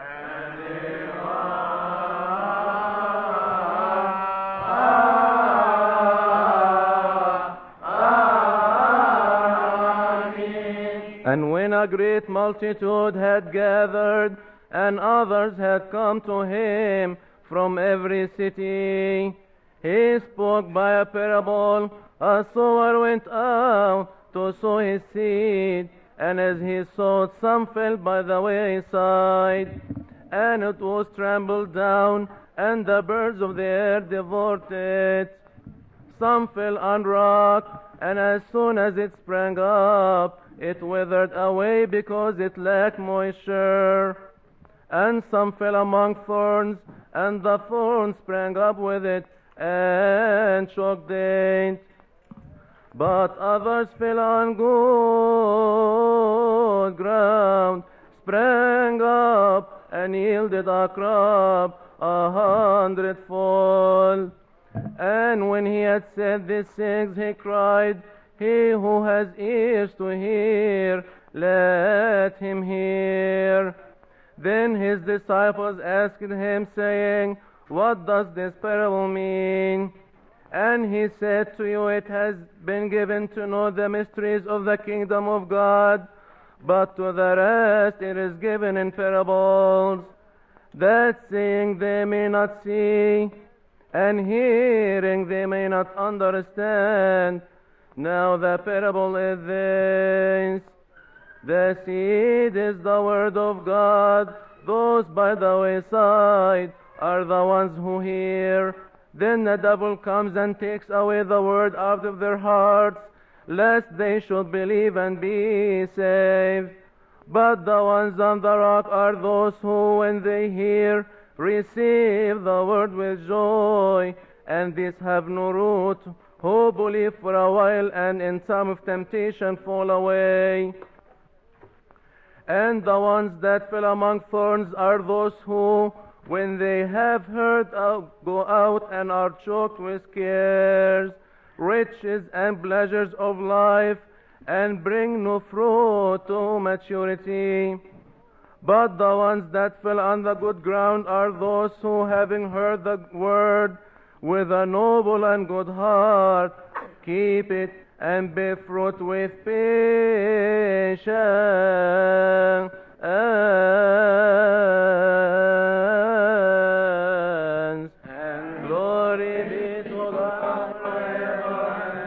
And when a great multitude had gathered, and others had come to him from every city, he spoke by a parable. A sower went out to sow his seed, and as he sowed, some fell by the wayside, and it was trampled down, and the birds of the air devoured it. Some fell on rock, and as soon as it sprang up, it withered away because it lacked moisture. And some fell among thorns, and the thorns sprang up with it and choked it. But others fell on good ground, sprang up, and yielded a crop a hundredfold. And when he had said these things, he cried, "He who has ears to hear, let him hear." Then his disciples asked him, saying, "What does this parable mean?" And he said to you, "It has been given to know the mysteries of the kingdom of God, but to the rest it is given in parables, that seeing they may not see, and hearing they may not understand. Now the parable is this: the seed is the word of God. Those by the wayside are the ones who hear. Then the devil comes and takes away the word out of their hearts, lest they should believe and be saved. But the ones on the rock are those who, when they hear, receive the word with joy, and these have no root, who believe for a while, and in time of temptation fall away. And the ones that fell among thorns are those who, when they have heard, uh, go out and are choked with cares, riches, and pleasures of life, and bring no fruit to maturity. But the ones that fell on the good ground are those who, having heard the word with a noble and good heart, keep it and bear fruit with patience. And glory be to God forever.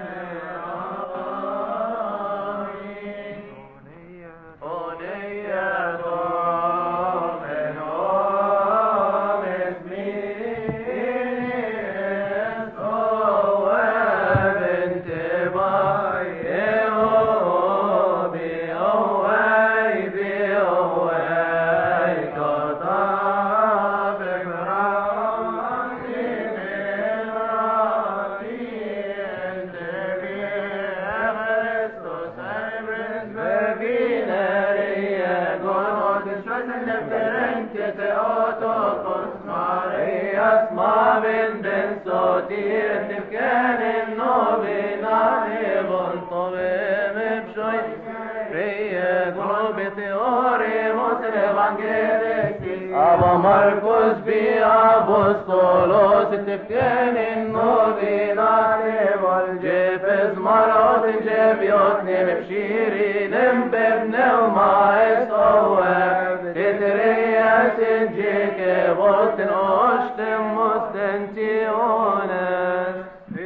Aba Marcos bi Apostolos tefkenin novinane vol jefes marot jebiot nem bshirin bebnel maes owe etreyas jeke voten ostem mostentiones.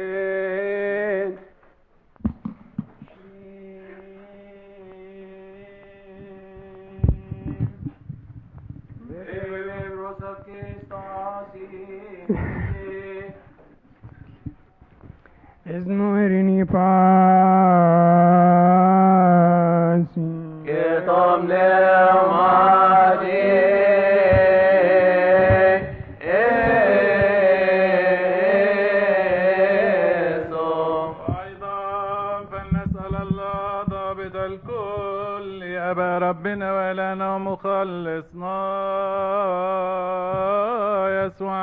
Es muerini pasi que tom leomadi eso. أيضا فلنسأل الله ضابط الكل يا أبا ربنا وإلهنا ومخلصنا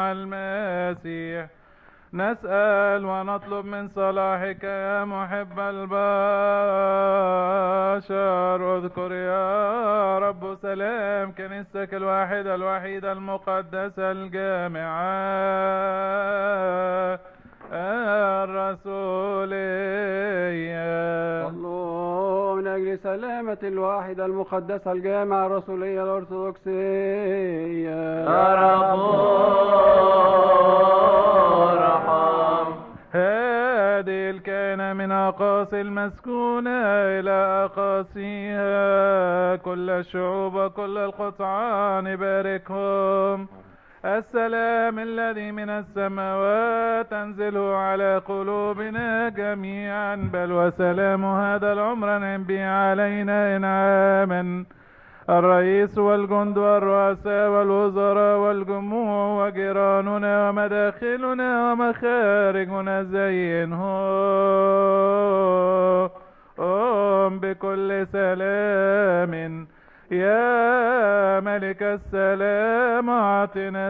مع المسيح. نسأل ونطلب من صلاحك يا محب البشر. اذكر يا رب سلام كنيستك الواحدة الوحيدة المقدسة الجامعة الرسولية. صلوا من أجل سلامة الواحدة المقدسة الجامعة الرسولية الأرثوذكسية. يا رب ارحم. هذه الكائنة من أقاصي المسكونة إلى أقاصيها كل الشعوب وكل القطعان باركهم. السلام الذي من السماوات تنزله على قلوبنا جميعا، بل وسلام هذا العمر انعم به علينا انعاما. الرئيس والجند والرؤساء والوزراء والجموع وجيراننا ومداخلنا ومخارجنا زينهم بكل سلام. يا ملك السلام اعطنا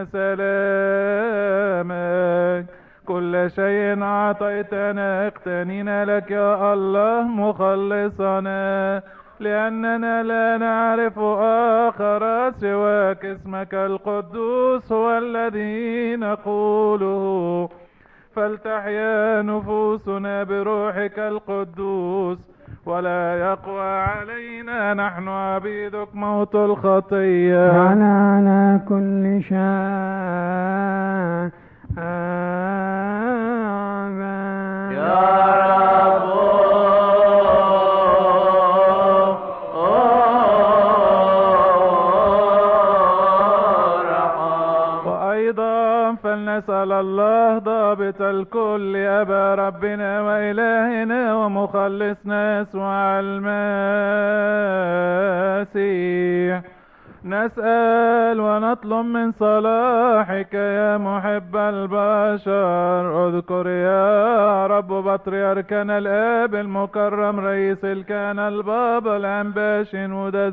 سلامك. كل شيء اعطيتنا اقتنينا لك يا الله مخلصنا، لأننا لا نعرف آخر سواك. اسمك القدوس هو الذي نقوله، فلتحيا نفوسنا بروحك القدوس، ولا يقوى علينا نحن عبيدك موت الخطية. على على كل شيء يا رب ارحم. وأيضا فلنسأل الله ضابط الكل أبا ربنا وإلهنا ومخلصنا يسوع المسيح. نسأل ونطلب من صلاحك يا محب البشر. اذكر يا رب بطريركنا الآب المكرم رئيس الكهنة البابا الأنبا شنودة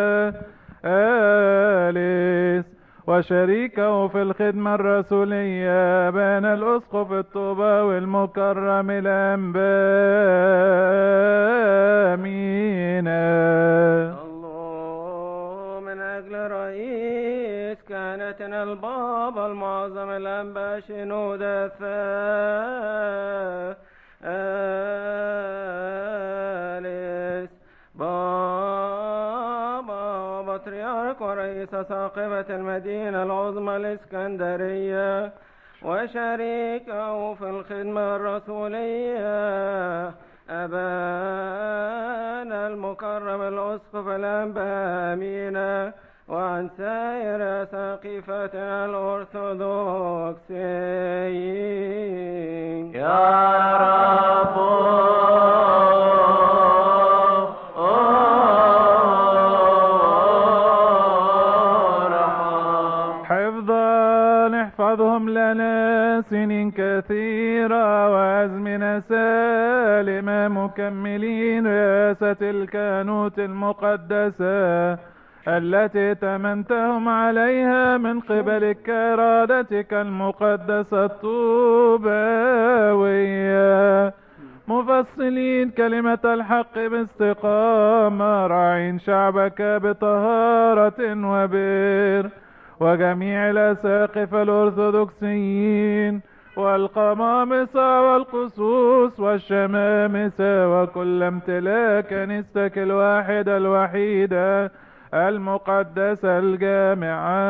الثالث وشريكه في الخدمة الرسولية بين الأسقف الطوباوي المكرم الأنبا مينا. الله من أجل رئيس كهنتنا البابا المعظم الأنبا شنودة الثالث بابا بطريرك ورئيس ساقبة المدينة العظمى الإسكندرية وشريكه في الخدمة الرسولية أبانا المكرم الأسقف الأنبا مينا، وعن سائر ساقفتنا الأرثوذكسيين. يا رب احفظهم لنا سنين كثيرة وأزمنة سالمة مكملين رئاسة الكهنوت المقدسة التي تمنتهم عليها من قبل إرادتك المقدسة الطوباوية، مفصلين كلمة الحق باستقامة، راعين شعبك بطهارة وبر، وجميع الأساقفة الأرثوذكسيين والقمامسة والقصوص والشمامسة وكل امتلاك كنيستك الواحدة الوحيدة المقدسة الجامعة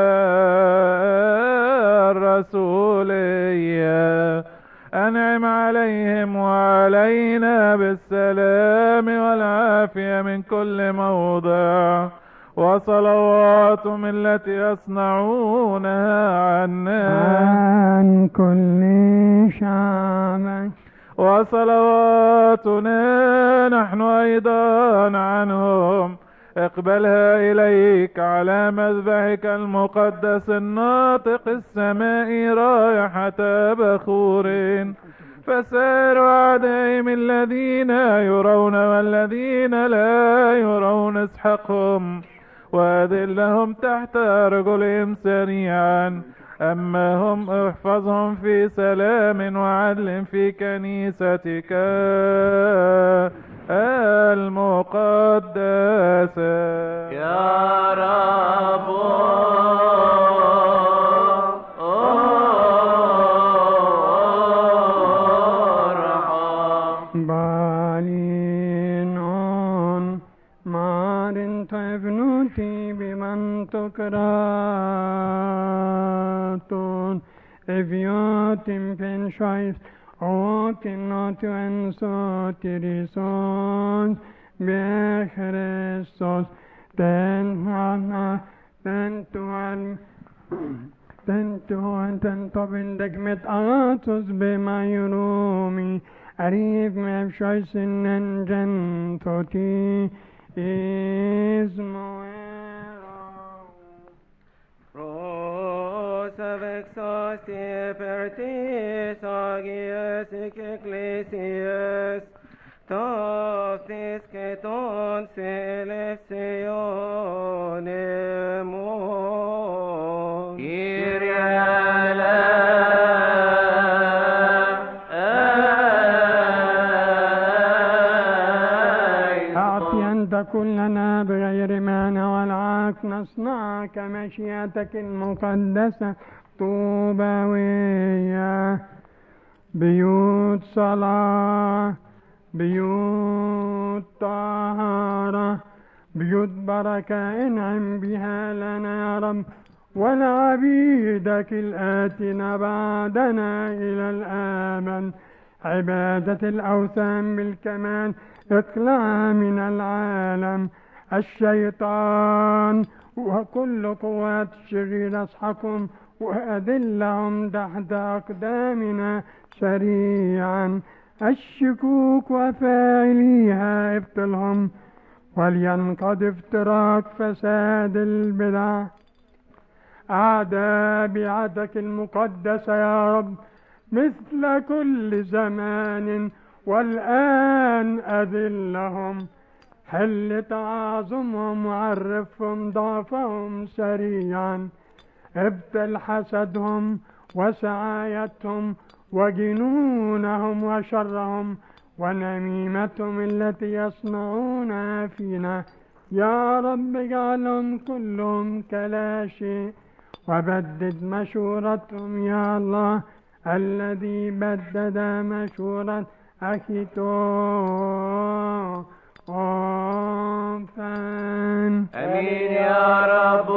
الرسولية. أنعم عليهم وعلينا بالسلام والعافية من كل موضع، وصلواتهم التي يصنعونها عنا عن كل شعب، وصلواتنا نحن أيضا عنهم اقبلها إليك على مذبحك المقدس الناطق السماء رائحة بخور، فسائر أعدائهم الذين يرون والذين لا يرون اسحقهم وأذلهم تحت رجلهم سريعا، أما هم احفظهم في سلام وعدل في كنيستك المقدسة يا رب ارحم. بالين on marin tevnuti bimantokraton eviotim pensiois otin notuens sotirison Christos ten hana ten tuan ten tuan ten tobin degmet atus bemayurumi arif mevşoysinnen gentoti izmoero Rosa vexas pertis agies ecclesias Tostis que ton seleccionemos Kyrie أعطي أنت كلنا بغير مانع والعاك نصنع كمشيئتك المقدسة طوبوية بيوت صلاة بيوت طهارة بيوت بركة انعم بها لنا يا رب ولعبيدك الآتين بعدنا إلى الآمن عبادة الأوثان بالكمال اقلع من العالم الشيطان وكل قوات الشرير اصحكم وأذلهم تحت أقدامنا سريعا الشكوك وفاعليها ابطلهم ولينقض افتراق فساد البدع أعداء بيعتك المقدسة يا رب مثل كل زمان والآن أذلهم حل تعاظمهم وعرفهم ضعفهم سريعا ابطل حسدهم وسعايتهم وجنونهم وشرهم ونميمتهم التي يصنعونها فينا يا رب اجعلهم كلهم كلا شيء وبدد مشورتهم يا الله الذي بدد مشورة أخيتو أوفان أمين يا رب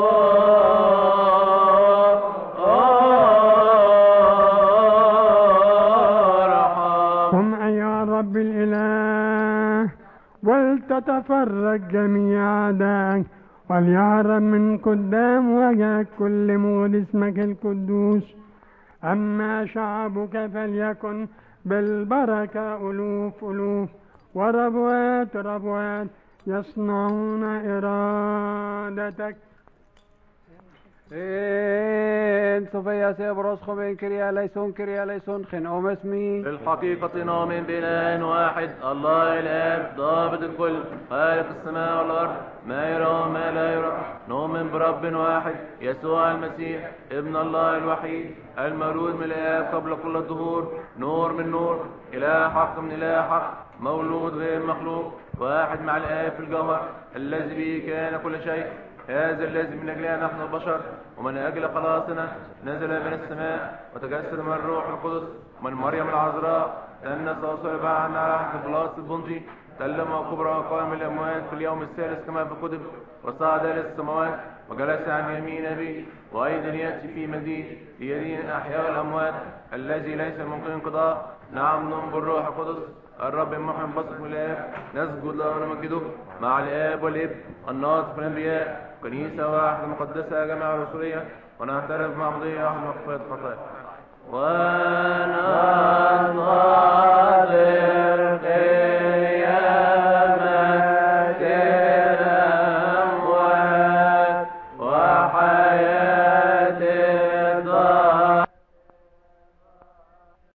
قم أيها الرب الإله ولتتفرج جميع أعدائك وليهرب من قدام وجهك كل مول اسمك القدوس أما شعبك فليكن بالبركة ألوف ألوف وربوات ربوات يصنعون إرادتك إن صفيا سيبرس خبين كريا ليسون كريا ليسون خن أم اسمي في الحقيقة نؤمن بإله واحد الله الآب ضابط الكل خالق السماء والأرض ما يرى وما لا يرى نؤمن برب واحد يسوع المسيح ابن الله الوحيد المولود من الآب قبل كل الظهور نور من نور إله حق من إله حق مولود غير مخلوق واحد مع الآب في الجوهر الذي به كان كل شيء هذا الذي من أجلنا نحن البشر ومن أجل خلاصنا نزل من السماء وتجسد من الروح القدس ومن مريم العذراء تأنس وصلب عنا على عهد بلاطس البنطي تألم وكبر وقام الأموات في اليوم الثالث كما في الكتب وصعد إلى السماوات وجلس عن يمين أبيه وأيضا يأتي في مجيء ليدين الأحياء والأموات الذي ليس ممكن انقضاء نعم نؤمن بالروح القدس الرب محمد بصق من الآب نسجد له ونمجده مع الآب والابن الناطق في الأنبياء كنيسة واحدة مقدسة جماعة رسولية ونعترف مع مضي واحد مغفرة خطايا ونرى